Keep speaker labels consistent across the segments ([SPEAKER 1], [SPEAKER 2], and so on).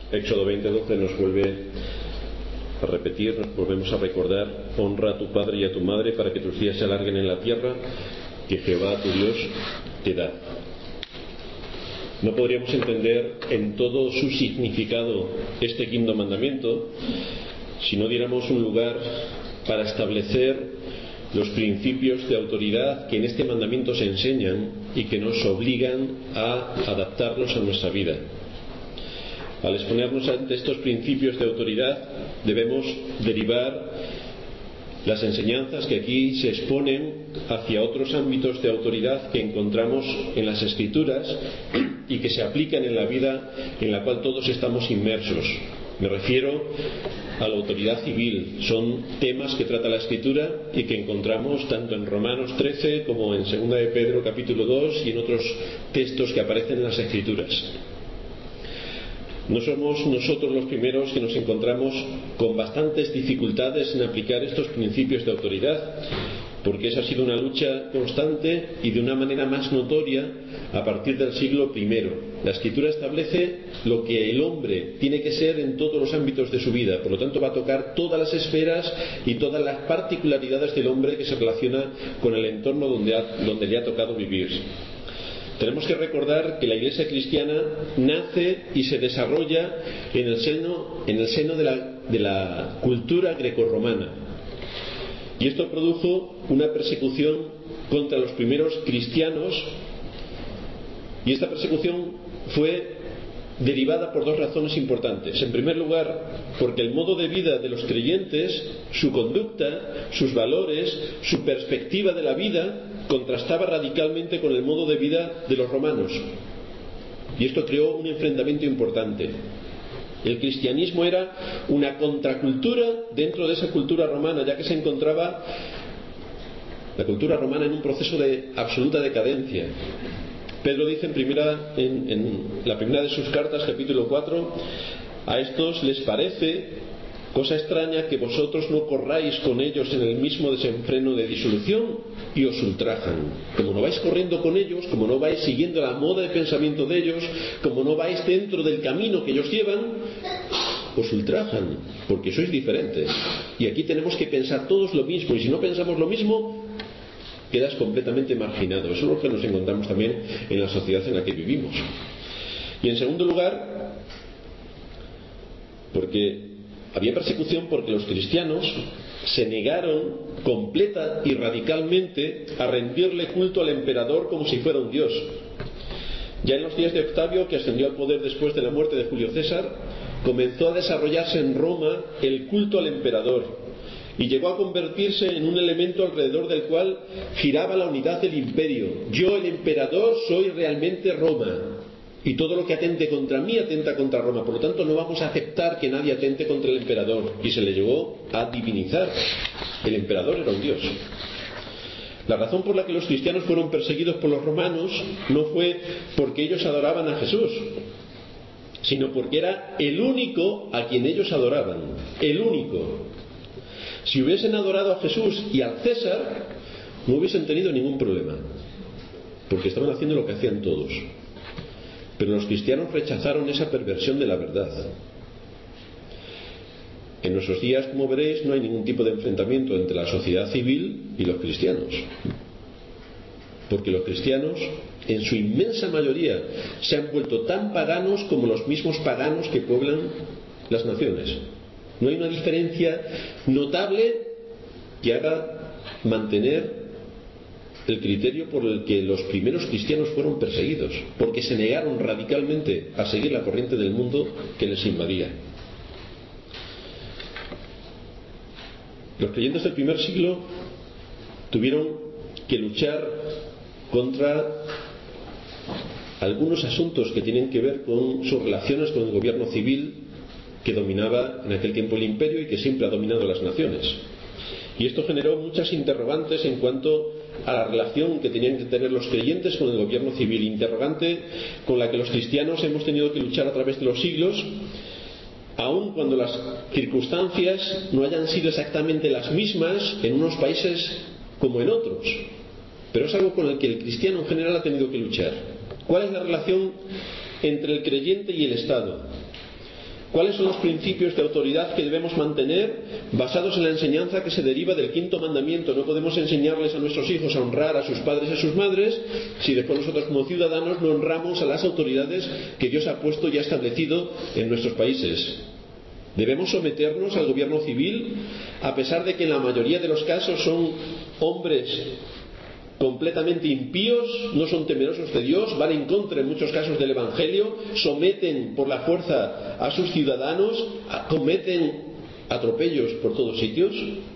[SPEAKER 1] Éxodo 20:12 nos vuelve a repetir, nos volvemos a recordar: honra a tu padre y a tu madre para que tus días se alarguen en la tierra que Jehová tu Dios te da. No podríamos entender en todo su significado este quinto mandamiento si no diéramos un lugar para establecer los principios de autoridad que en este mandamiento se enseñan y que nos obligan a adaptarlos a nuestra vida. Al exponernos ante estos principios de autoridad, debemos derivar las enseñanzas que aquí se exponen hacia otros ámbitos de autoridad que encontramos en las Escrituras y que se aplican en la vida en la cual todos estamos inmersos. Me refiero a la autoridad civil. Son temas que trata la Escritura y que encontramos tanto en Romanos 13 como en 2 de Pedro capítulo 2 y en otros textos que aparecen en las Escrituras. No somos nosotros los primeros que nos encontramos con bastantes dificultades en aplicar estos principios de autoridad, porque esa ha sido una lucha constante y de una manera más notoria a partir del siglo I. La Escritura establece lo que el hombre tiene que ser en todos los ámbitos de su vida, por lo tanto va a tocar todas las esferas y todas las particularidades del hombre que se relaciona con el entorno donde le ha tocado vivir. Tenemos que recordar que la Iglesia cristiana nace y se desarrolla en el seno de la cultura grecorromana. Y esto produjo una persecución contra los primeros cristianos, y esta persecución fue derivada por dos razones importantes. En primer lugar, porque el modo de vida de los creyentes, su conducta, sus valores, su perspectiva de la vida contrastaba radicalmente con el modo de vida de los romanos, y esto creó un enfrentamiento importante. El cristianismo era una contracultura dentro de esa cultura romana, ya que se encontraba la cultura romana en un proceso de absoluta decadencia. Pedro dice en la primera de sus cartas, capítulo 4, a estos les parece cosa extraña que vosotros no corráis con ellos en el mismo desenfreno de disolución y os ultrajan. Como no vais corriendo con ellos, como no vais siguiendo la moda de pensamiento de ellos, como no vais dentro del camino que ellos llevan, os ultrajan, porque sois diferentes. Y aquí tenemos que pensar todos lo mismo, y si no pensamos lo mismo, quedas completamente marginado. Eso es lo que nos encontramos también en la sociedad en la que vivimos. Y en segundo lugar, porque había persecución porque los cristianos se negaron completa y radicalmente a rendirle culto al emperador como si fuera un dios. Ya en los días de Octavio, que ascendió al poder después de la muerte de Julio César, comenzó a desarrollarse en Roma el culto al emperador, y llegó a convertirse en un elemento alrededor del cual giraba la unidad del imperio. Yo, el emperador, soy realmente Roma, y todo lo que atente contra mí atenta contra Roma, por lo tanto no vamos a aceptar que nadie atente contra el emperador. Y se le llegó a divinizar. El emperador era un dios. La razón por la que los cristianos fueron perseguidos por los romanos no fue porque ellos adoraban a Jesús, sino porque era el único a quien ellos adoraban. El único. Si hubiesen adorado a Jesús y al César, no hubiesen tenido ningún problema, porque estaban haciendo lo que hacían todos. Pero los cristianos rechazaron esa perversión de la verdad. En nuestros días, como veréis, no hay ningún tipo de enfrentamiento entre la sociedad civil y los cristianos, porque los cristianos, en su inmensa mayoría, se han vuelto tan paganos como los mismos paganos que pueblan las naciones. No hay una diferencia notable que haga mantener el criterio por el que los primeros cristianos fueron perseguidos, porque se negaron radicalmente a seguir la corriente del mundo que les invadía. Los creyentes del primer siglo tuvieron que luchar contra algunos asuntos que tienen que ver con sus relaciones con el gobierno civil que dominaba en aquel tiempo el imperio y que siempre ha dominado las naciones. Y esto generó muchas interrogantes en cuanto a la relación que tenían que tener los creyentes con el gobierno civil, interrogante con la que los cristianos hemos tenido que luchar a través de los siglos, aun cuando las circunstancias no hayan sido exactamente las mismas en unos países como en otros. Pero es algo con el que el cristiano en general ha tenido que luchar. ¿Cuál es la relación entre el creyente y el Estado? ¿Cuáles son los principios de autoridad que debemos mantener basados en la enseñanza que se deriva del quinto mandamiento? No podemos enseñarles a nuestros hijos a honrar a sus padres y a sus madres si después nosotros como ciudadanos no honramos a las autoridades que Dios ha puesto y ha establecido en nuestros países. Debemos someternos al gobierno civil, a pesar de que en la mayoría de los casos son hombres completamente impíos, no son temerosos de Dios, van en contra en muchos casos del Evangelio, someten por la fuerza a sus ciudadanos, cometen atropellos por todos sitios.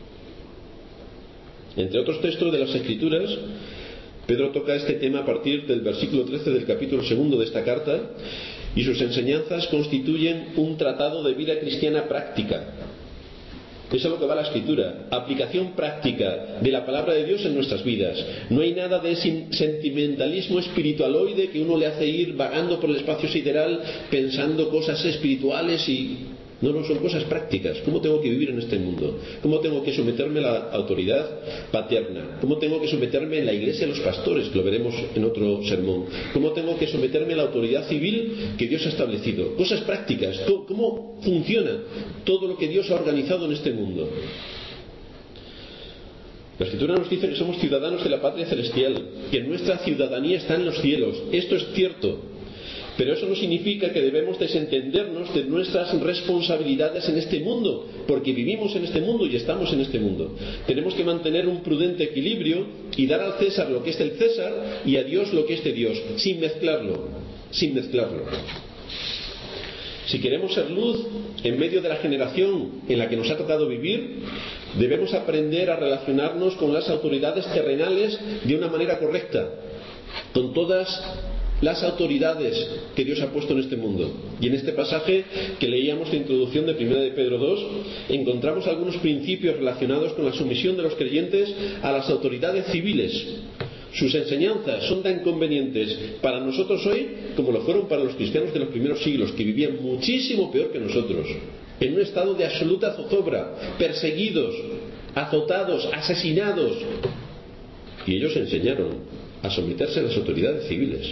[SPEAKER 1] Entre otros textos de las Escrituras, Pedro toca este tema a partir del versículo 13 del capítulo 2 de esta carta, y sus enseñanzas constituyen un tratado de vida cristiana práctica. Eso es a lo que va la Escritura, aplicación práctica de la palabra de Dios en nuestras vidas. No hay nada de sentimentalismo espiritualoide que uno le hace ir vagando por el espacio sideral pensando cosas espirituales y... No, son cosas prácticas. ¿Cómo tengo que vivir en este mundo? ¿Cómo tengo que someterme a la autoridad paterna? ¿Cómo tengo que someterme en la iglesia a los pastores? Que lo veremos en otro sermón. ¿Cómo tengo que someterme a la autoridad civil que Dios ha establecido? Cosas prácticas. ¿Cómo funciona todo lo que Dios ha organizado en este mundo? La Escritura nos dice que somos ciudadanos de la patria celestial, que nuestra ciudadanía está en los cielos. Esto es cierto. Pero eso no significa que debemos desentendernos de nuestras responsabilidades en este mundo, porque vivimos en este mundo y estamos en este mundo. Tenemos que mantener un prudente equilibrio y dar al César lo que es del César y a Dios lo que es de Dios, sin mezclarlo. Si queremos ser luz en medio de la generación en la que nos ha tocado vivir, debemos aprender a relacionarnos con las autoridades terrenales de una manera correcta, con todas las autoridades que Dios ha puesto en este mundo. Y en este pasaje que leíamos de introducción de 1 de Pedro 2, encontramos algunos principios relacionados con la sumisión de los creyentes a las autoridades civiles. Sus enseñanzas son tan convenientes para nosotros hoy como lo fueron para los cristianos de los primeros siglos, que vivían muchísimo peor que nosotros, en un estado de absoluta zozobra, perseguidos, azotados, asesinados. Y ellos enseñaron a someterse a las autoridades civiles.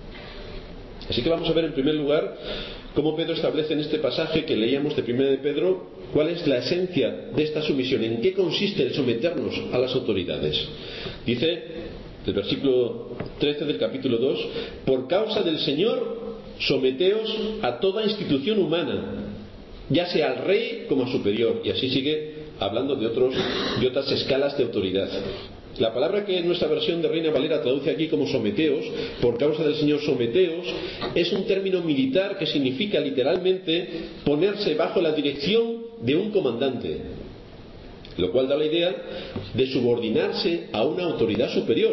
[SPEAKER 1] Así que vamos a ver en primer lugar cómo Pedro establece en este pasaje que leíamos de 1 de Pedro cuál es la esencia de esta sumisión, en qué consiste el someternos a las autoridades. Dice el versículo 13 del capítulo 2: por causa del Señor someteos a toda institución humana, ya sea al rey como a superior. Y así sigue hablando de otras escalas de autoridad. La palabra que en nuestra versión de Reina Valera traduce aquí como someteos, por causa del Señor someteos, es un término militar que significa literalmente ponerse bajo la dirección de un comandante, lo cual da la idea de subordinarse a una autoridad superior.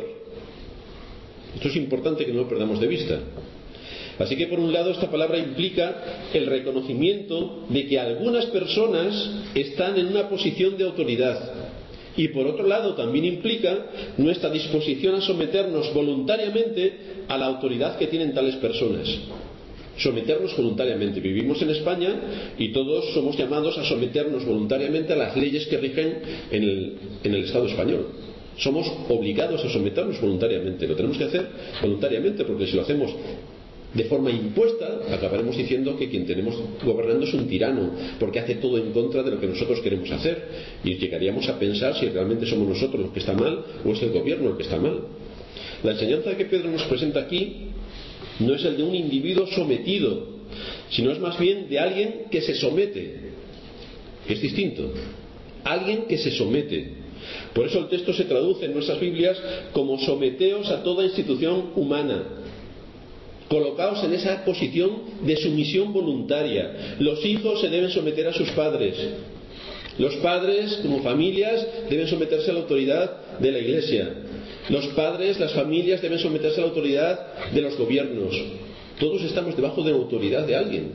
[SPEAKER 1] Esto es importante que no lo perdamos de vista. Así que por un lado esta palabra implica el reconocimiento de que algunas personas están en una posición de autoridad. Y por otro lado también implica nuestra disposición a someternos voluntariamente a la autoridad que tienen tales personas. Someternos voluntariamente. Vivimos en España y todos somos llamados a someternos voluntariamente a las leyes que rigen en el Estado español. Somos obligados a someternos voluntariamente. Lo tenemos que hacer voluntariamente, porque si lo hacemos de forma impuesta, acabaremos diciendo que quien tenemos gobernando es un tirano, porque hace todo en contra de lo que nosotros queremos hacer, y llegaríamos a pensar si realmente somos nosotros los que está mal o es el gobierno el que está mal. La enseñanza que Pedro nos presenta aquí no es el de un individuo sometido, sino es más bien de alguien que se somete. Es distinto. Alguien que se somete. Por eso el texto se traduce en nuestras Biblias como someteos a toda institución humana. Colocaos en esa posición de sumisión voluntaria. Los hijos se deben someter a sus padres. Los padres, como familias, deben someterse a la autoridad de la Iglesia. Los padres, las familias, deben someterse a la autoridad de los gobiernos. Todos estamos debajo de la autoridad de alguien.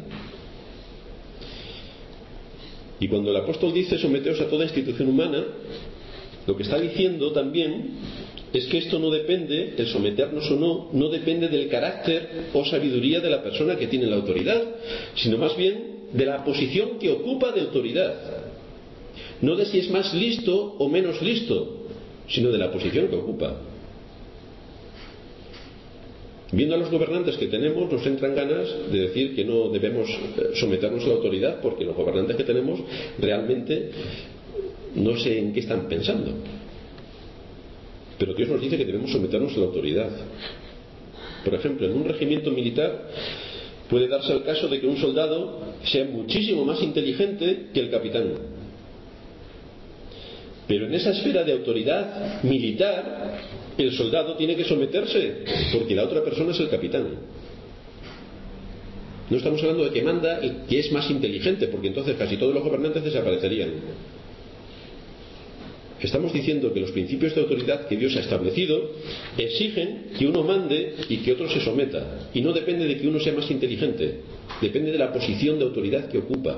[SPEAKER 1] Y cuando el apóstol dice someteos a toda institución humana, lo que está diciendo también es que esto no depende, el someternos o no depende del carácter o sabiduría de la persona que tiene la autoridad, sino más bien de la posición que ocupa de autoridad. No de si es más listo o menos listo, sino de la posición que ocupa. Viendo a los gobernantes que tenemos, nos entran ganas de decir que no debemos someternos a la autoridad, porque los gobernantes que tenemos realmente no sé en qué están pensando. Pero Dios nos dice que debemos someternos a la autoridad. Por ejemplo, en un regimiento militar puede darse el caso de que un soldado sea muchísimo más inteligente que el capitán. Pero en esa esfera de autoridad militar, el soldado tiene que someterse, porque la otra persona es el capitán. No estamos hablando de que manda el que es más inteligente, porque entonces casi todos los gobernantes desaparecerían. Estamos diciendo que los principios de autoridad que Dios ha establecido exigen que uno mande y que otro se someta. Y no depende de que uno sea más inteligente, depende de la posición de autoridad que ocupa.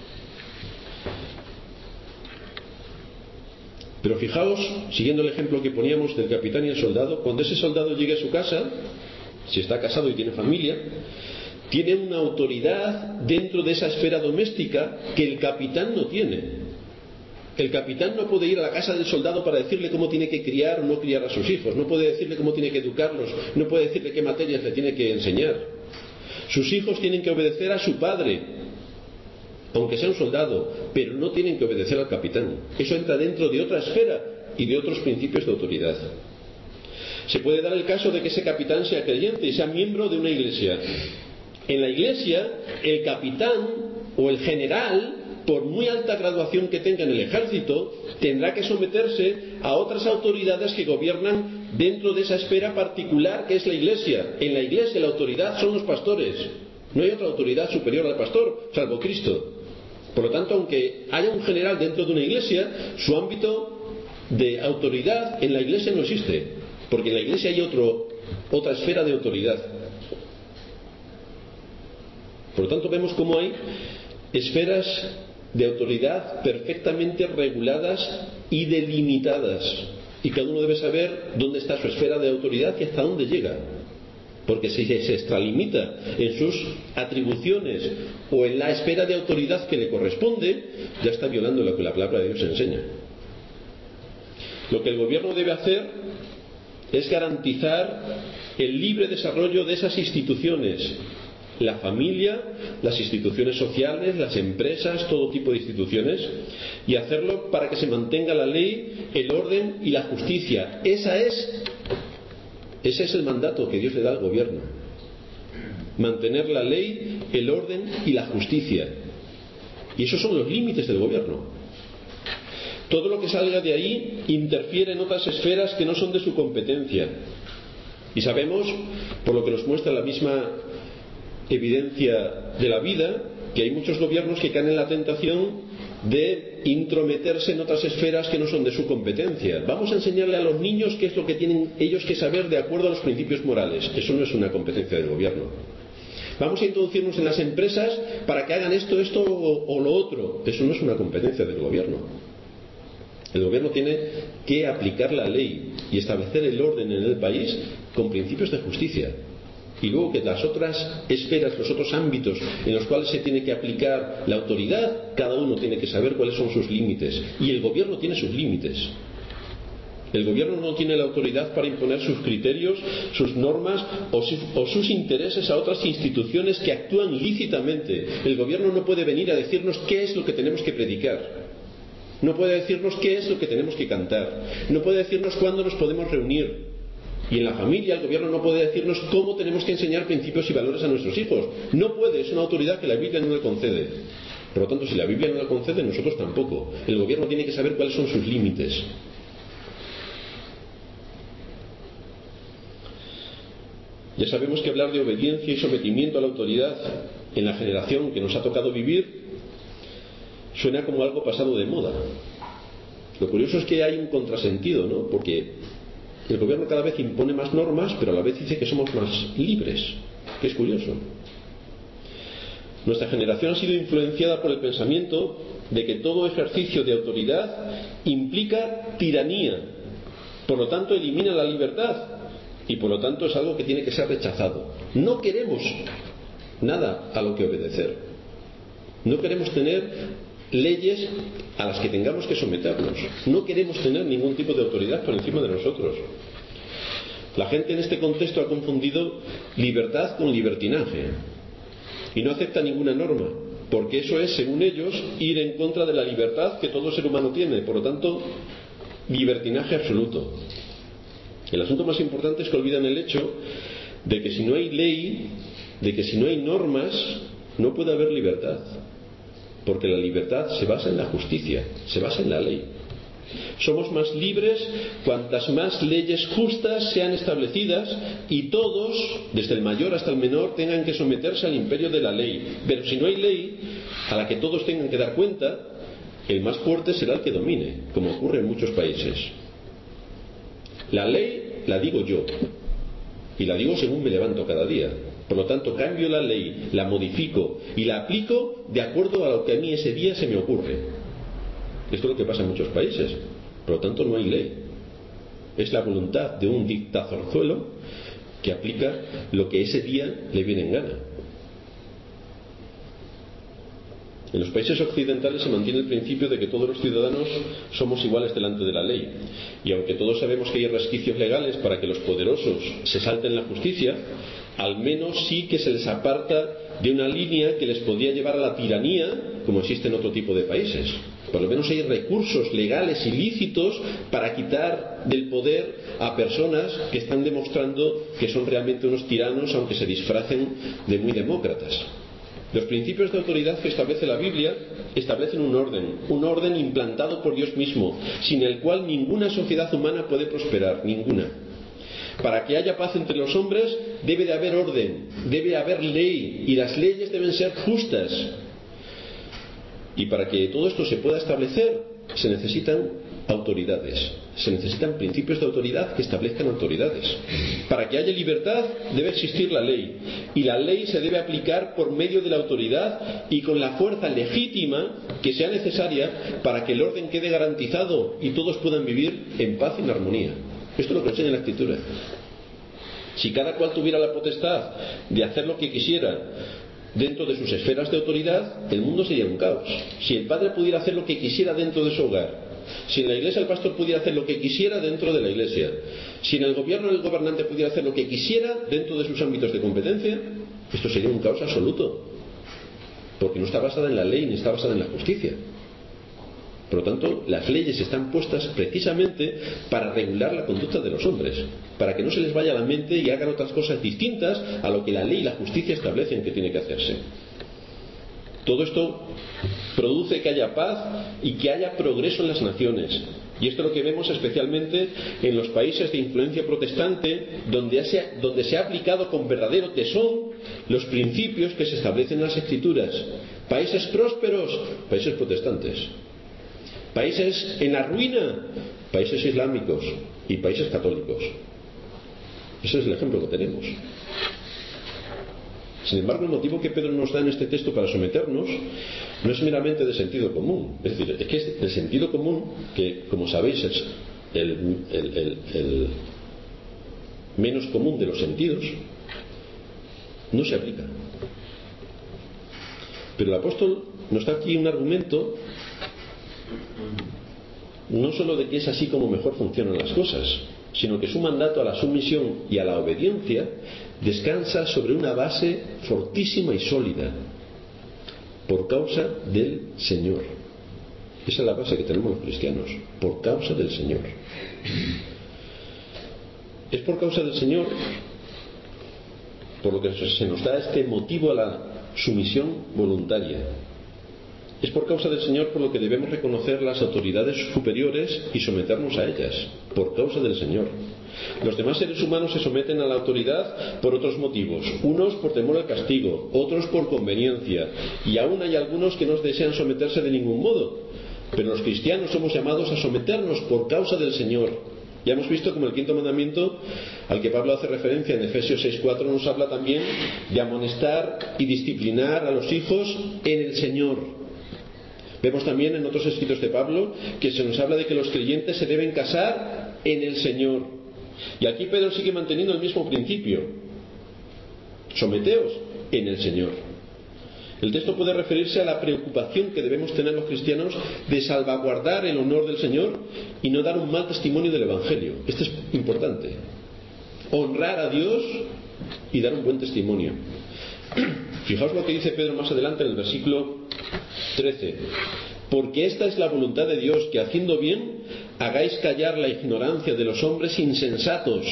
[SPEAKER 1] Pero fijaos, siguiendo el ejemplo que poníamos del capitán y el soldado, cuando ese soldado llegue a su casa, si está casado y tiene familia, tiene una autoridad dentro de esa esfera doméstica que el capitán no tiene. El capitán no puede ir a la casa del soldado para decirle cómo tiene que criar o no criar a sus hijos, no puede decirle cómo tiene que educarlos, no puede decirle qué materias le tiene que enseñar. Sus hijos tienen que obedecer a su padre, aunque sea un soldado, pero no tienen que obedecer al capitán. Eso entra dentro de otra esfera y de otros principios de autoridad. Se puede dar el caso de que ese capitán sea creyente y sea miembro de una iglesia. En la iglesia, el capitán o el general, por muy alta graduación que tenga en el ejército, tendrá que someterse a otras autoridades que gobiernan dentro de esa esfera particular que es la iglesia. En la iglesia la autoridad son los pastores. No hay otra autoridad superior al pastor, salvo Cristo. Por lo tanto, aunque haya un general dentro de una iglesia, su ámbito de autoridad en la iglesia no existe, porque en la iglesia hay otra esfera de autoridad. Por lo tanto, vemos cómo hay esferas de autoridad perfectamente reguladas y delimitadas, y cada uno debe saber dónde está su esfera de autoridad y hasta dónde llega, porque si se extralimita en sus atribuciones o en la esfera de autoridad que le corresponde, ya está violando lo que la palabra de Dios enseña. Lo que el gobierno debe hacer es garantizar el libre desarrollo de esas instituciones, la familia, las instituciones sociales, las empresas, todo tipo de instituciones, y hacerlo para que se mantenga la ley, el orden y la justicia. Ese es el mandato que Dios le da al gobierno: mantener la ley, el orden y la justicia. Y esos son los límites del gobierno. Todo lo que salga de ahí interfiere en otras esferas que no son de su competencia. Y sabemos, por lo que nos muestra la misma evidencia de la vida, que hay muchos gobiernos que caen en la tentación de intrometerse en otras esferas que no son de su competencia. Vamos a enseñarle a los niños qué es lo que tienen ellos que saber de acuerdo a los principios morales. Eso no es una competencia del gobierno. Vamos a introducirnos en las empresas para que hagan esto o lo otro. Eso no es una competencia del gobierno. El gobierno tiene que aplicar la ley y establecer el orden en el país con principios de justicia. Y luego que las otras esferas, los otros ámbitos en los cuales se tiene que aplicar la autoridad, cada uno tiene que saber cuáles son sus límites. Y el gobierno tiene sus límites. El gobierno no tiene la autoridad para imponer sus criterios, sus normas o sus intereses a otras instituciones que actúan ilícitamente. El gobierno no puede venir a decirnos qué es lo que tenemos que predicar. No puede decirnos qué es lo que tenemos que cantar. No puede decirnos cuándo nos podemos reunir. Y en la familia el gobierno no puede decirnos cómo tenemos que enseñar principios y valores a nuestros hijos. No puede, es una autoridad que la Biblia no le concede. Por lo tanto, si la Biblia no la concede, nosotros tampoco. El gobierno tiene que saber cuáles son sus límites. Ya sabemos que hablar de obediencia y sometimiento a la autoridad en la generación que nos ha tocado vivir suena como algo pasado de moda. Lo curioso es que hay un contrasentido, ¿no? Porque el gobierno cada vez impone más normas, pero a la vez dice que somos más libres, que es curioso. Nuestra generación ha sido influenciada por el pensamiento de que todo ejercicio de autoridad implica tiranía, por lo tanto elimina la libertad y por lo tanto es algo que tiene que ser rechazado. No queremos nada a lo que obedecer. No queremos tener leyes a las que tengamos que someternos. No queremos tener ningún tipo de autoridad por encima de nosotros. La gente en este contexto ha confundido libertad con libertinaje y no acepta ninguna norma, porque eso es, según ellos, ir en contra de la libertad que todo ser humano tiene. Por lo tanto, libertinaje absoluto. El asunto más importante es que olvidan el hecho de que si no hay ley, de que si no hay normas, no puede haber libertad, porque la libertad se basa en la justicia, se basa en la ley. Somos más libres cuantas más leyes justas sean establecidas y todos, desde el mayor hasta el menor, tengan que someterse al imperio de la ley. Pero si no hay ley a la que todos tengan que dar cuenta, el más fuerte será el que domine, como ocurre en muchos países. La ley la digo yo, y la digo según me levanto cada día. Por lo tanto, cambio la ley, la modifico y la aplico de acuerdo a lo que a mí ese día se me ocurre. Esto es lo que pasa en muchos países. Por lo tanto, no hay ley. Es la voluntad de un dictadorzuelo que aplica lo que ese día le viene en gana. En los países occidentales se mantiene el principio de que todos los ciudadanos somos iguales delante de la ley. Y aunque todos sabemos que hay resquicios legales para que los poderosos se salten la justicia, al menos sí que se les aparta de una línea que les podría llevar a la tiranía, como existe en otro tipo de países. Por lo menos hay recursos legales ilícitos para quitar del poder a personas que están demostrando que son realmente unos tiranos, aunque se disfracen de muy demócratas. Los principios de autoridad que establece la Biblia establecen un orden implantado por Dios mismo, sin el cual ninguna sociedad humana puede prosperar, ninguna. Para que haya paz entre los hombres debe de haber orden, debe haber ley, y las leyes deben ser justas. Y para que todo esto se pueda establecer, se necesitan autoridades, se necesitan principios de autoridad que establezcan autoridades. Para que haya libertad debe existir la ley, y la ley se debe aplicar por medio de la autoridad y con la fuerza legítima que sea necesaria para que el orden quede garantizado y todos puedan vivir en paz y en armonía. Esto es lo que enseña la Escritura. Si cada cual tuviera la potestad de hacer lo que quisiera dentro de sus esferas de autoridad, el mundo sería un caos. Si el padre pudiera hacer lo que quisiera dentro de su hogar, si en la iglesia el pastor pudiera hacer lo que quisiera dentro de la iglesia, si en el gobierno el gobernante pudiera hacer lo que quisiera dentro de sus ámbitos de competencia, esto sería un caos absoluto, porque no está basada en la ley ni está basada en la justicia. Por lo tanto, las leyes están puestas precisamente para regular la conducta de los hombres, para que no se les vaya a la mente y hagan otras cosas distintas a lo que la ley y la justicia establecen que tiene que hacerse. Todo esto produce que haya paz y que haya progreso en las naciones. Y esto es lo que vemos especialmente en los países de influencia protestante, donde se ha aplicado con verdadero tesón los principios que se establecen en las Escrituras. Países prósperos, países protestantes. Países en la ruina, países islámicos y países católicos. Ese es el ejemplo que tenemos. Sin embargo, el motivo que Pedro nos da en este texto para someternos no es meramente de sentido común. Es decir, es que es el sentido común, que como sabéis es el menos común de los sentidos, no se aplica. Pero el apóstol nos da aquí un argumento no solo de que es así como mejor funcionan las cosas, sino que su mandato a la sumisión y a la obediencia descansa sobre una base fortísima y sólida, por causa del Señor. Esa es la base que tenemos los cristianos, por causa del Señor. Es por causa del Señor por lo que se nos da este motivo a la sumisión voluntaria. Es por causa del Señor por lo que debemos reconocer las autoridades superiores y someternos a ellas, por causa del Señor. Los demás seres humanos se someten a la autoridad por otros motivos, unos por temor al castigo, otros por conveniencia, y aún hay algunos que no desean someterse de ningún modo. Pero los cristianos somos llamados a someternos por causa del Señor. Ya hemos visto como el quinto mandamiento, al que Pablo hace referencia en Efesios 6:4, nos habla también de amonestar y disciplinar a los hijos en el Señor. Vemos también en otros escritos de Pablo que se nos habla de que los creyentes se deben casar en el Señor. Y aquí Pedro sigue manteniendo el mismo principio. Someteos en el Señor. El texto puede referirse a la preocupación que debemos tener los cristianos de salvaguardar el honor del Señor y no dar un mal testimonio del Evangelio. Esto es importante. honrar a Dios y dar un buen testimonio. Fijaos lo que dice Pedro más adelante en el versículo 13: porque esta es la voluntad de Dios, que haciendo bien hagáis callar la ignorancia de los hombres insensatos.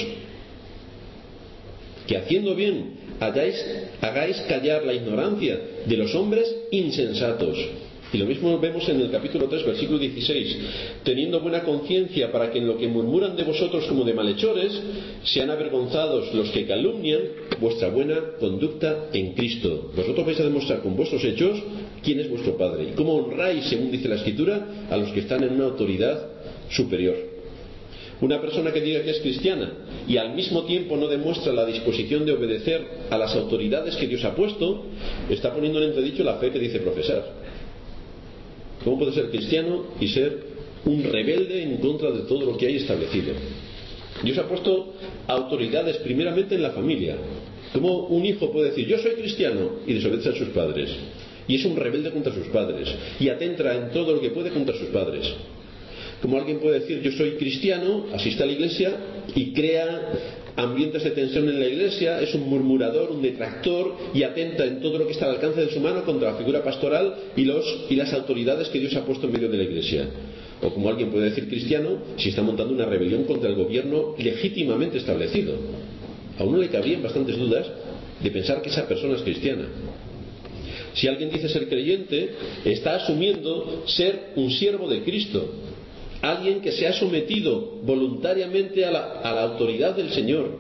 [SPEAKER 1] Que haciendo bien hagáis callar la ignorancia de los hombres insensatos. Y lo mismo vemos en el capítulo 3, versículo 16: teniendo buena conciencia, para que en lo que murmuran de vosotros como de malhechores sean avergonzados los que calumnian vuestra buena conducta en Cristo. Vosotros vais a demostrar con vuestros hechos quién es vuestro Padre y cómo honráis, según dice la Escritura, a los que están en una autoridad superior. Una persona que diga que es cristiana y al mismo tiempo no demuestra la disposición de obedecer a las autoridades que Dios ha puesto, está poniendo en entredicho la fe que dice profesar. ¿Cómo puede ser cristiano y ser un rebelde en contra de todo lo que hay establecido? Dios ha puesto autoridades primeramente en la familia. ¿Cómo un hijo puede decir yo soy cristiano y desobedece a sus padres? Y es un rebelde contra sus padres y atenta en todo lo que puede contra sus padres. Como alguien puede decir yo soy cristiano, asiste a la iglesia y crea ambientes de tensión en la iglesia, es un murmurador, un detractor y atenta en todo lo que está al alcance de su mano contra la figura pastoral y las autoridades que Dios ha puesto en medio de la iglesia. O como alguien puede decir cristiano si está montando una rebelión contra el gobierno legítimamente establecido. A uno le cabrían bastantes dudas de pensar que esa persona es cristiana. Si alguien dice ser creyente, está asumiendo ser un siervo de Cristo, alguien que se ha sometido voluntariamente a la autoridad del Señor.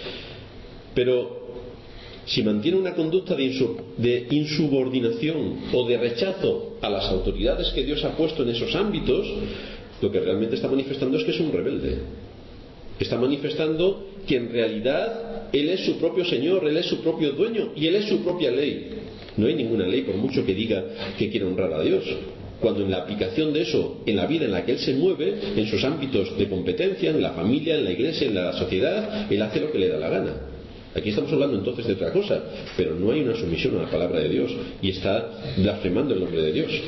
[SPEAKER 1] Pero si mantiene una conducta de insubordinación o de rechazo a las autoridades que Dios ha puesto en esos ámbitos, lo que realmente está manifestando es que es un rebelde. Está manifestando que en realidad Él es su propio Señor, Él es su propio dueño y Él es su propia ley. No hay ninguna ley, por mucho que diga que quiere honrar a Dios, cuando en la aplicación de eso, en la vida en la que Él se mueve, en sus ámbitos de competencia, en la familia, en la iglesia, en la sociedad, Él hace lo que le da la gana. Aquí estamos hablando entonces de otra cosa, pero no hay una sumisión a la palabra de Dios y está blasfemando el nombre de Dios.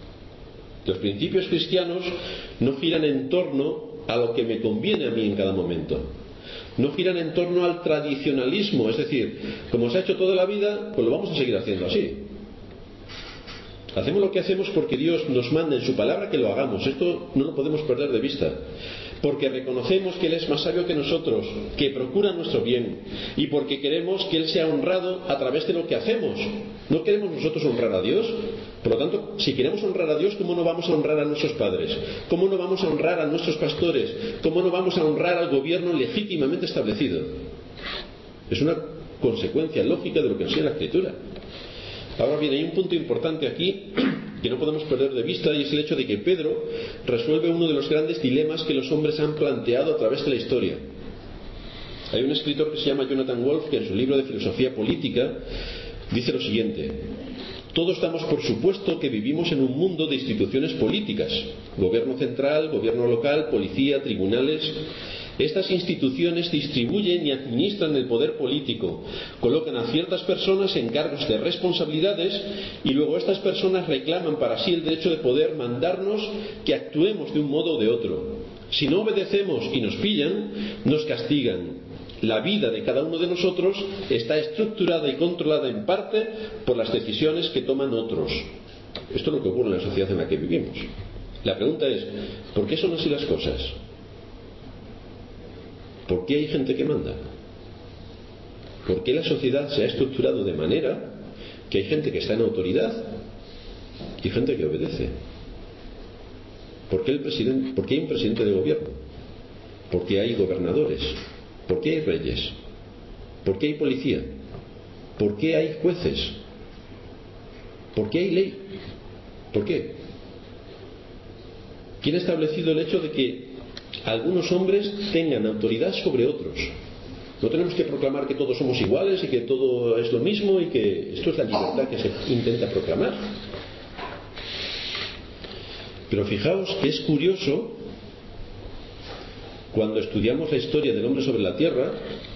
[SPEAKER 1] Los principios cristianos no giran en torno a lo que me conviene a mí en cada momento. No giran en torno al tradicionalismo, es decir, como se ha hecho toda la vida, pues lo vamos a seguir haciendo así. Hacemos lo que hacemos porque Dios nos manda en su palabra que lo hagamos. Esto no lo podemos perder de vista, porque reconocemos que Él es más sabio que nosotros, que procura nuestro bien, y porque queremos que Él sea honrado a través de lo que hacemos. ¿No queremos nosotros honrar a Dios? Por lo tanto, si queremos honrar a Dios, ¿cómo no vamos a honrar a nuestros padres? ¿Cómo no vamos a honrar a nuestros pastores? ¿Cómo no vamos a honrar al gobierno legítimamente establecido? Es una consecuencia lógica de lo que enseña la Escritura. Ahora bien, hay un punto importante aquí que no podemos perder de vista, y es el hecho de que Pedro resuelve uno de los grandes dilemas que los hombres han planteado a través de la historia. Hay un escritor que se llama Jonathan Wolff, que en su libro de filosofía política dice lo siguiente: todos damos por supuesto que vivimos en un mundo de instituciones políticas, gobierno central, gobierno local, policía, tribunales. Estas instituciones distribuyen y administran el poder político, colocan a ciertas personas en cargos de responsabilidades y luego estas personas reclaman para sí el derecho de poder mandarnos que actuemos de un modo o de otro. Si no obedecemos y nos pillan, nos castigan. La vida de cada uno de nosotros está estructurada y controlada en parte por las decisiones que toman otros. Esto es lo que ocurre en la sociedad en la que vivimos. La pregunta es, ¿por qué son así las cosas? ¿Por qué hay gente que manda? ¿Por qué la sociedad se ha estructurado de manera que hay gente que está en autoridad y gente que obedece? ¿Por qué hay un presidente de gobierno? ¿Por qué hay gobernadores? ¿Por qué hay reyes? ¿Por qué hay policía? ¿Por qué hay jueces? ¿Por qué hay ley? ¿Por qué? ¿Quién ha establecido el hecho de que algunos hombres tengan autoridad sobre otros? No tenemos que proclamar que todos somos iguales y que todo es lo mismo y que esto es la libertad que se intenta proclamar. Pero fijaos que es curioso cuando estudiamos la historia del hombre sobre la tierra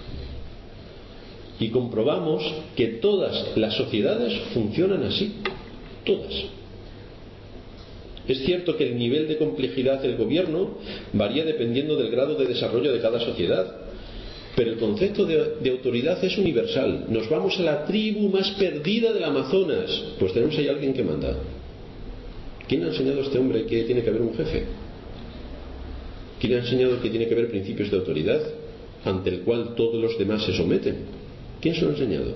[SPEAKER 1] y comprobamos que todas las sociedades funcionan así, todas. Es cierto que el nivel de complejidad del gobierno varía dependiendo del grado de desarrollo de cada sociedad, Pero el concepto de autoridad es universal. Nos vamos a la tribu más perdida del Amazonas, pues tenemos ahí alguien que manda. ¿Quién ha enseñado a este hombre que tiene que haber un jefe? ¿Quién ha enseñado que tiene que haber principios de autoridad ante el cual todos los demás se someten? ¿Quién se lo ha enseñado?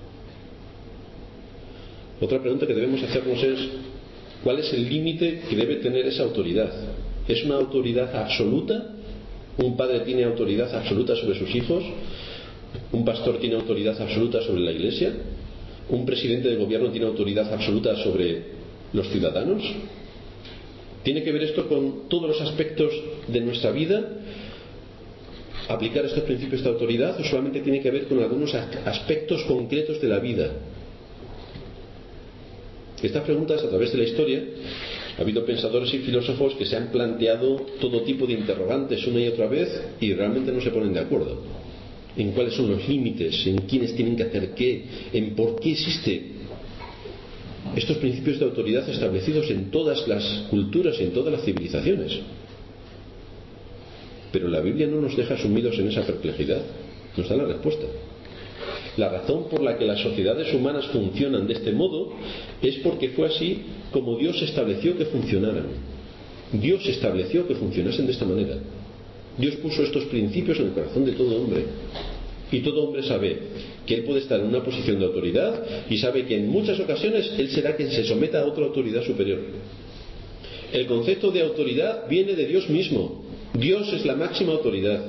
[SPEAKER 1] Otra pregunta que debemos hacernos es: ¿cuál es el límite que debe tener esa autoridad? ¿Es una autoridad absoluta? ¿Un padre tiene autoridad absoluta sobre sus hijos? ¿Un pastor tiene autoridad absoluta sobre la iglesia? ¿Un presidente de gobierno tiene autoridad absoluta sobre los ciudadanos? ¿Tiene que ver esto con todos los aspectos de nuestra vida? ¿Aplicar estos principios de autoridad? ¿O solamente tiene que ver con algunos aspectos concretos de la vida? Estas preguntas, a través de la historia, ha habido pensadores y filósofos que se han planteado todo tipo de interrogantes una y otra vez y realmente no se ponen de acuerdo en cuáles son los límites, en quiénes tienen que hacer qué, en por qué existen estos principios de autoridad establecidos en todas las culturas y en todas las civilizaciones. Pero la Biblia no nos deja sumidos en esa perplejidad, nos da la respuesta. La razón por la que las sociedades humanas funcionan de este modo es porque fue así como Dios estableció que funcionaran. Dios estableció que funcionasen de esta manera. Dios puso estos principios en el corazón de todo hombre. Y todo hombre sabe que él puede estar en una posición de autoridad y sabe que en muchas ocasiones él será quien se someta a otra autoridad superior. El concepto de autoridad viene de Dios mismo. Dios es la máxima autoridad.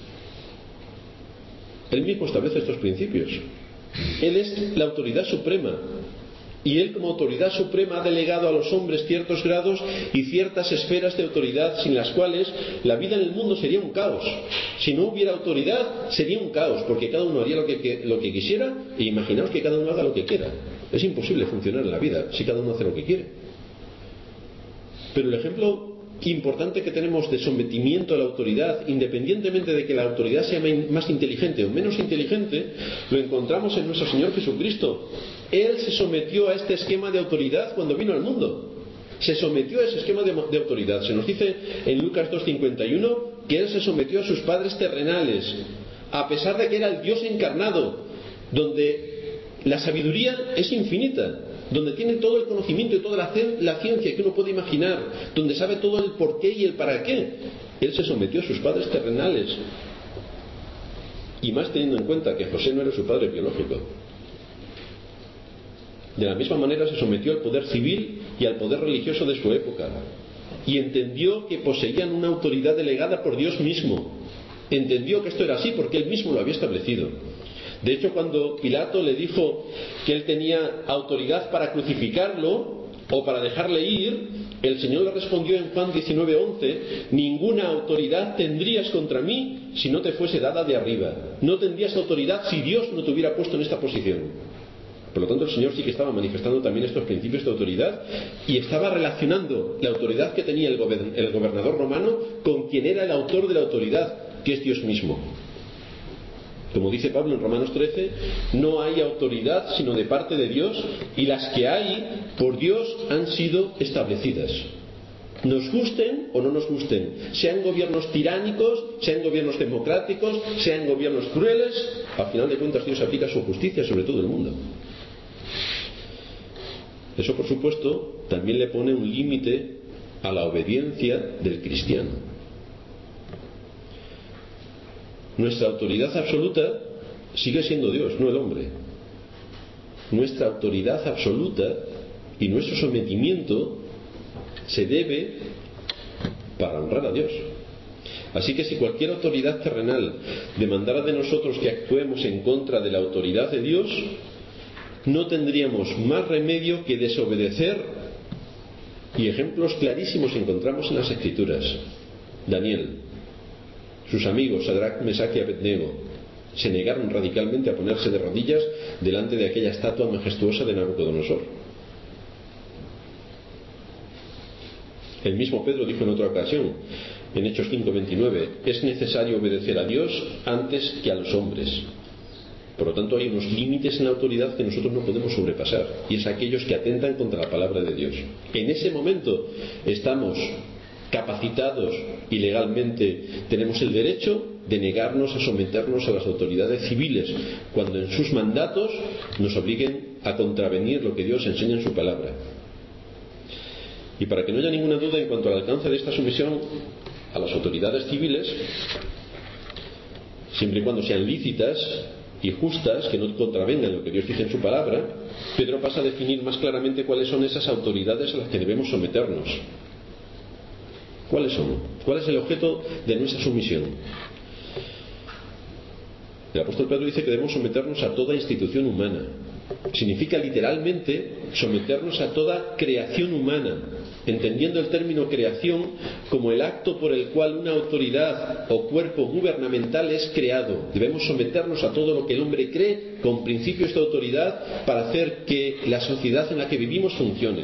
[SPEAKER 1] Él mismo establece estos principios. Él es la autoridad suprema. Y Él, como autoridad suprema, ha delegado a los hombres ciertos grados y ciertas esferas de autoridad sin las cuales la vida en el mundo sería un caos. Si no hubiera autoridad, sería un caos, porque cada uno haría lo que quisiera, e imaginaos que cada uno haga lo que quiera. Es imposible funcionar en la vida si cada uno hace lo que quiere. Pero el ejemplo importante que tenemos de sometimiento a la autoridad, independientemente de que la autoridad sea más inteligente o menos inteligente, lo encontramos en nuestro Señor Jesucristo. Él se sometió a este esquema de autoridad cuando vino al mundo. Se sometió a ese esquema de autoridad. Se nos dice en Lucas 2:51 que Él se sometió a sus padres terrenales, a pesar de que era el Dios encarnado, donde la sabiduría es infinita, donde tiene todo el conocimiento y toda la ciencia que uno puede imaginar, donde sabe todo el por qué y el para qué. Él se sometió a sus padres terrenales, y más teniendo en cuenta que José no era su padre biológico. De la misma manera se sometió al poder civil y al poder religioso de su época, y entendió que poseían una autoridad delegada por Dios mismo. Entendió que esto era así porque Él mismo lo había establecido. De hecho, cuando Pilato le dijo que él tenía autoridad para crucificarlo o para dejarle ir, el Señor le respondió en Juan 19:11: ninguna autoridad tendrías contra mí si no te fuese dada de arriba. No tendrías autoridad si Dios no te hubiera puesto en esta posición. Por lo tanto, el Señor sí que estaba manifestando también estos principios de autoridad y estaba relacionando la autoridad que tenía el gobernador romano con quien era el autor de la autoridad, que es Dios mismo. Como dice Pablo en Romanos 13, no hay autoridad sino de parte de Dios, y las que hay por Dios han sido establecidas. Nos gusten o no nos gusten, sean gobiernos tiránicos, sean gobiernos democráticos, sean gobiernos crueles, al final de cuentas Dios aplica su justicia sobre todo el mundo. Eso, por supuesto, también le pone un límite a la obediencia del cristiano. Nuestra autoridad absoluta sigue siendo Dios, no el hombre. Nuestra autoridad absoluta y nuestro sometimiento se debe para honrar a Dios. Así que si cualquier autoridad terrenal demandara de nosotros que actuemos en contra de la autoridad de Dios, no tendríamos más remedio que desobedecer. Y ejemplos clarísimos encontramos en las Escrituras. Daniel, sus amigos Sadrach, Mesach y Abednego se negaron radicalmente a ponerse de rodillas delante de aquella estatua majestuosa de Nabucodonosor. El mismo Pedro dijo en otra ocasión, en Hechos 5:29, es necesario obedecer a Dios antes que a los hombres. Por lo tanto, hay unos límites en la autoridad que nosotros no podemos sobrepasar, y es aquellos que atentan contra la palabra de Dios. En ese momento estamos capacitados y legalmente tenemos el derecho de negarnos a someternos a las autoridades civiles cuando en sus mandatos nos obliguen a contravenir lo que Dios enseña en su palabra. Y para que no haya ninguna duda en cuanto al alcance de esta sumisión a las autoridades civiles, siempre y cuando sean lícitas y justas, que no contravengan lo que Dios dice en su palabra, Pedro pasa a definir más claramente cuáles son esas autoridades a las que debemos someternos. ¿Cuáles son? ¿Cuál es el objeto de nuestra sumisión? El apóstol Pedro dice que debemos someternos a toda institución humana. Significa literalmente someternos a toda creación humana, entendiendo el término creación como el acto por el cual una autoridad o cuerpo gubernamental es creado. Debemos someternos a todo lo que el hombre cree con principios de autoridad para hacer que la sociedad en la que vivimos funcione.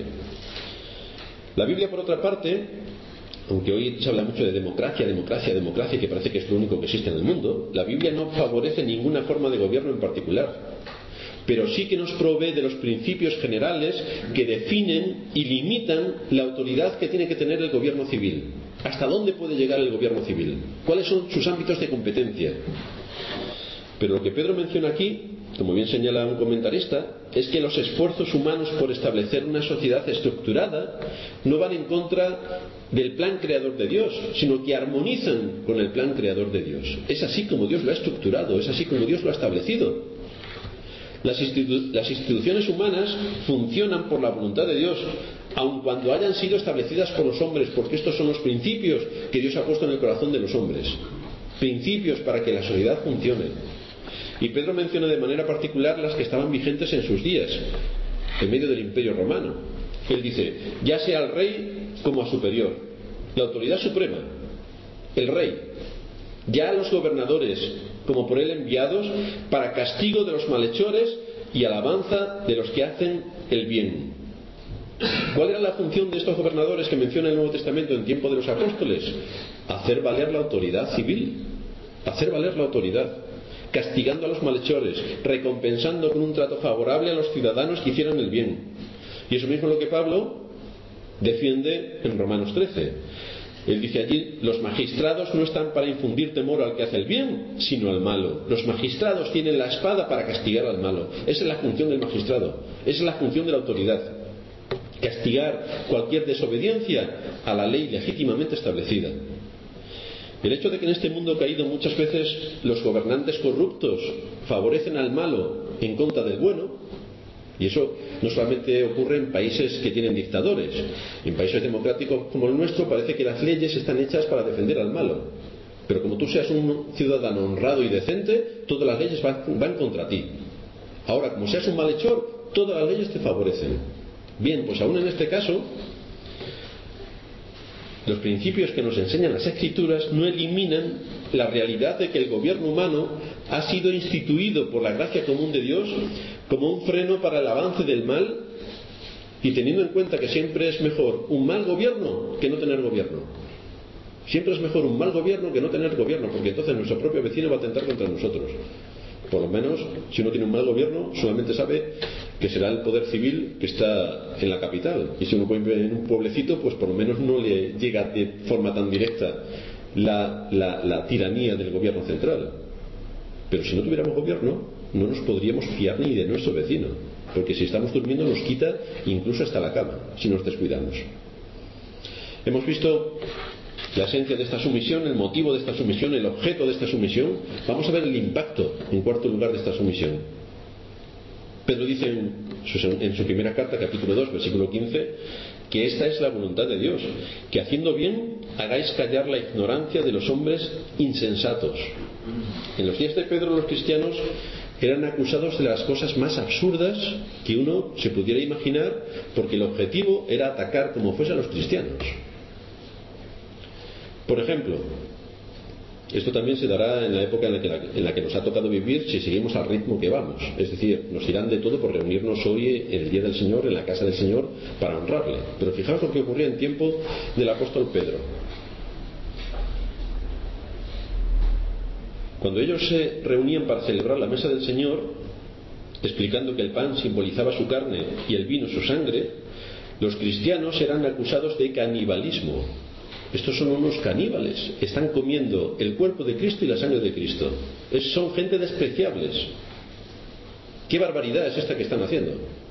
[SPEAKER 1] La Biblia, por otra parte, aunque hoy se habla mucho de democracia, que parece que es lo único que existe en el mundo, la Biblia no favorece ninguna forma de gobierno en particular, pero sí que nos provee de los principios generales que definen y limitan la autoridad que tiene que tener el gobierno civil. ¿Hasta dónde puede llegar el gobierno civil? ¿Cuáles son sus ámbitos de competencia? Pero lo que Pedro menciona aquí, como bien señala un comentarista, es que los esfuerzos humanos por establecer una sociedad estructurada no van en contra del plan creador de Dios, sino que armonizan con el plan creador de Dios. Es así como Dios lo ha estructurado, es así como Dios lo ha establecido. Las instituciones humanas funcionan por la voluntad de Dios, aun cuando hayan sido establecidas por los hombres, porque estos son los principios que Dios ha puesto en el corazón de los hombres. Principios para que la sociedad funcione. Y Pedro menciona de manera particular las que estaban vigentes en sus días, en medio del Imperio Romano. Él dice, ya sea al rey como a superior, la autoridad suprema, el rey, ya a los gobernadores como por él enviados para castigo de los malhechores y alabanza de los que hacen el bien. ¿Cuál era la función de estos gobernadores que menciona el Nuevo Testamento en tiempo de los apóstoles? Hacer valer la autoridad civil, hacer valer la autoridad, castigando a los malhechores, recompensando con un trato favorable a los ciudadanos que hicieran el bien. Y eso mismo es lo que Pablo defiende en Romanos 13. Él dice allí, los magistrados no están para infundir temor al que hace el bien, sino al malo. Los magistrados tienen la espada para castigar al malo. Esa es la función del magistrado, esa es la función de la autoridad. Castigar cualquier desobediencia a la ley legítimamente establecida. El hecho de que en este mundo caído muchas veces los gobernantes corruptos favorecen al malo en contra del bueno, y eso no solamente ocurre en países que tienen dictadores. En países democráticos como el nuestro parece que las leyes están hechas para defender al malo, pero como tú seas un ciudadano honrado y decente, todas las leyes van contra ti. Ahora, como seas un malhechor, todas las leyes te favorecen. Bien, pues aún en este caso, los principios que nos enseñan las Escrituras no eliminan la realidad de que el gobierno humano ha sido instituido por la gracia común de Dios como un freno para el avance del mal, y teniendo en cuenta que siempre es mejor un mal gobierno que no tener gobierno. Siempre es mejor un mal gobierno que no tener gobierno, porque entonces nuestro propio vecino va a atentar contra nosotros. Por lo menos, si uno tiene un mal gobierno, solamente sabe que será el poder civil que está en la capital. Y si uno vive en un pueblecito, pues por lo menos no le llega de forma tan directa la tiranía del gobierno central. Pero si no tuviéramos gobierno, no nos podríamos fiar ni de nuestro vecino, porque si estamos durmiendo nos quita incluso hasta la cama, si nos descuidamos. Hemos visto la esencia de esta sumisión, el motivo de esta sumisión, el objeto de esta sumisión. Vamos a ver el impacto, en cuarto lugar, de esta sumisión. Pedro dice en su primera carta, capítulo 2, versículo 15, que esta es la voluntad de Dios, que haciendo bien hagáis callar la ignorancia de los hombres insensatos. En los días de Pedro, los cristianos eran acusados de las cosas más absurdas que uno se pudiera imaginar, porque el objetivo era atacar como fuese a los cristianos. Por ejemplo, esto también se dará en la época en la que nos ha tocado vivir, si seguimos al ritmo que vamos. Es decir, nos dirán de todo por reunirnos hoy en el día del Señor, en la casa del Señor, para honrarle. Pero fijaos lo que ocurría en tiempo del apóstol Pedro. Cuando ellos se reunían para celebrar la mesa del Señor, explicando que el pan simbolizaba su carne y el vino su sangre, los cristianos eran acusados de canibalismo. estos son unos caníbales, están comiendo el cuerpo de Cristo y la sangre de Cristo. Son gente despreciables. ¿Qué barbaridad es esta que están haciendo?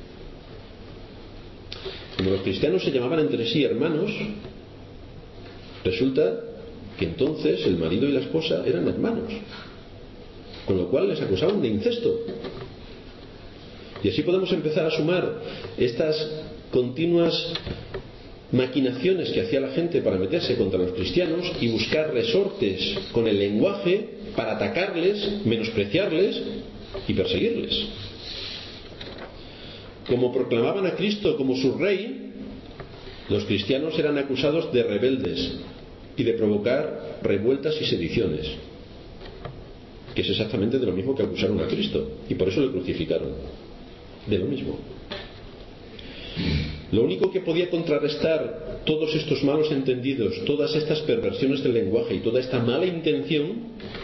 [SPEAKER 1] Como los cristianos se llamaban entre sí hermanos, resulta que entonces el marido y la esposa eran hermanos, con lo cual les acusaban de incesto. Y así podemos empezar a sumar estas continuas maquinaciones que hacía la gente para meterse contra los cristianos y buscar resortes con el lenguaje para atacarles, menospreciarles y perseguirles. Como proclamaban a Cristo como su rey, los cristianos eran acusados de rebeldes y de provocar revueltas y sediciones, que es exactamente de lo mismo que acusaron a Cristo, y por eso le crucificaron. De lo mismo. Lo único que podía contrarrestar todos estos malos entendidos, todas estas perversiones del lenguaje y toda esta mala intención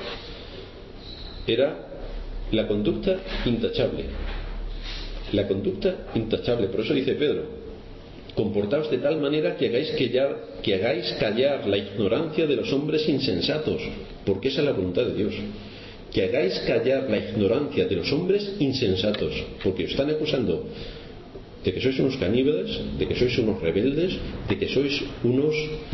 [SPEAKER 1] era la conducta intachable. La conducta intachable. Por eso dice Pedro: comportaos de tal manera que hagáis callar la ignorancia de los hombres insensatos, porque esa es la voluntad de Dios. Que hagáis callar la ignorancia de los hombres insensatos, porque os están acusando de que sois unos caníbales, de que sois unos rebeldes, de que sois unos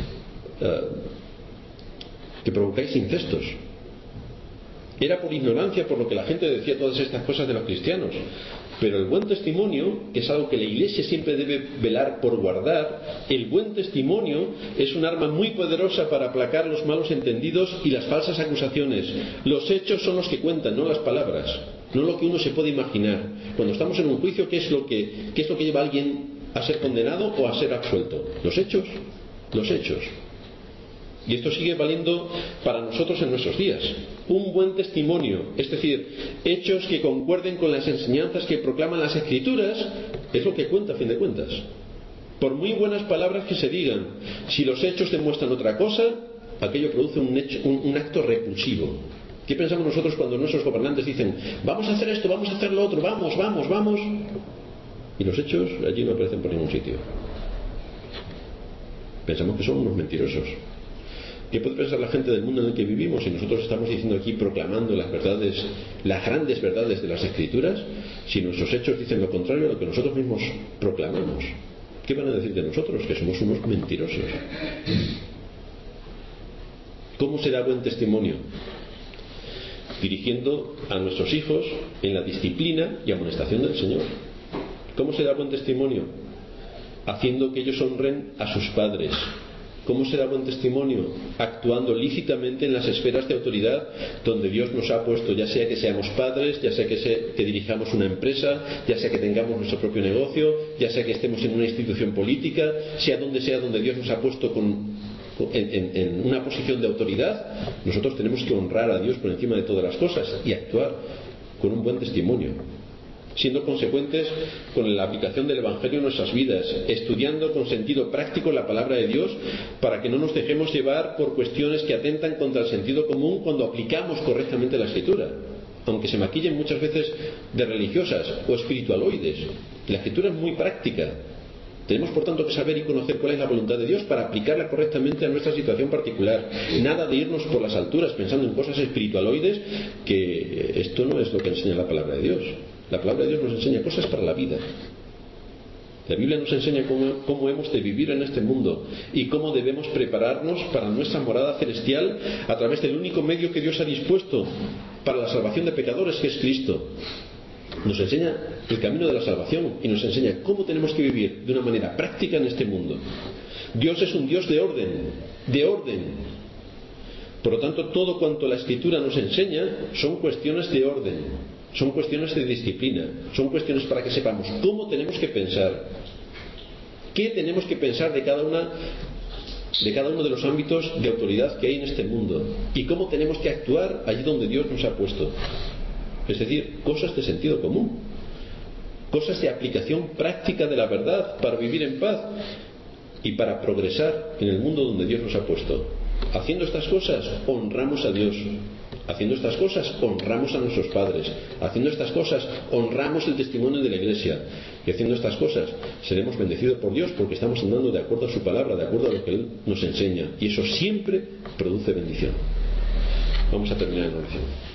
[SPEAKER 1] que provocáis incestos. Era por ignorancia por lo que la gente decía todas estas cosas de los cristianos. Pero el buen testimonio, que es algo que la Iglesia siempre debe velar por guardar, el buen testimonio es un arma muy poderosa para aplacar los malos entendidos y las falsas acusaciones. Los hechos son los que cuentan, no las palabras, no lo que uno se puede imaginar. Cuando estamos en un juicio, ¿qué es lo que lleva a alguien a ser condenado o a ser absuelto? Los hechos. Los hechos. Y esto sigue valiendo para nosotros en nuestros días. Un buen testimonio, es decir, hechos que concuerden con las enseñanzas que proclaman las Escrituras, es lo que cuenta a fin de cuentas. Por muy buenas palabras que se digan, si los hechos demuestran otra cosa, aquello produce un acto repulsivo. ¿Qué pensamos nosotros cuando nuestros gobernantes dicen: vamos a hacer esto, vamos a hacer lo otro, vamos, vamos, vamos? Y los hechos allí no aparecen por ningún sitio. Pensamos que son unos mentirosos. ¿Qué puede pensar la gente del mundo en el que vivimos si nosotros estamos diciendo aquí, proclamando las verdades, las grandes verdades de las Escrituras, si nuestros hechos dicen lo contrario a lo que nosotros mismos proclamamos? ¿Qué van a decir de nosotros? Que somos unos mentirosos. ¿Cómo será buen testimonio? Dirigiendo a nuestros hijos en la disciplina y amonestación del Señor. ¿Cómo será buen testimonio? Haciendo que ellos honren a sus padres. ¿Cómo será buen testimonio? Actuando lícitamente en las esferas de autoridad donde Dios nos ha puesto, ya sea que seamos padres, ya sea que dirijamos una empresa, ya sea que tengamos nuestro propio negocio, ya sea que estemos en una institución política, sea donde Dios nos ha puesto en una posición de autoridad. Nosotros tenemos que honrar a Dios por encima de todas las cosas y actuar con un buen testimonio, siendo consecuentes con la aplicación del Evangelio en nuestras vidas, estudiando con sentido práctico la palabra de Dios para que no nos dejemos llevar por cuestiones que atentan contra el sentido común cuando aplicamos correctamente la Escritura, aunque se maquillen muchas veces de religiosas o espiritualoides. La Escritura es muy práctica. Tenemos por tanto que saber y conocer cuál es la voluntad de Dios para aplicarla correctamente a nuestra situación particular. Nada de irnos por las alturas pensando en cosas espiritualoides, que esto no es lo que enseña la palabra de Dios. La palabra de Dios nos enseña cosas para la vida. La Biblia nos enseña cómo hemos de vivir en este mundo y cómo debemos prepararnos para nuestra morada celestial a través del único medio que Dios ha dispuesto para la salvación de pecadores, que es Cristo. Nos enseña el camino de la salvación y nos enseña cómo tenemos que vivir de una manera práctica en este mundo. Dios es un Dios de orden, de orden. Por lo tanto, todo cuanto la Escritura nos enseña son cuestiones de orden. Son cuestiones de disciplina, son cuestiones para que sepamos cómo tenemos que pensar, qué tenemos que pensar de cada uno de los ámbitos de autoridad que hay en este mundo y cómo tenemos que actuar allí donde Dios nos ha puesto. Es decir, cosas de sentido común, cosas de aplicación práctica de la verdad para vivir en paz y para progresar en el mundo donde Dios nos ha puesto. Haciendo estas cosas honramos a Dios. Haciendo estas cosas honramos a nuestros padres. Haciendo estas cosas honramos el testimonio de la Iglesia. Y haciendo estas cosas seremos bendecidos por Dios, porque estamos andando de acuerdo a su palabra, de acuerdo a lo que Él nos enseña, y eso siempre produce bendición. Vamos a terminar en oración.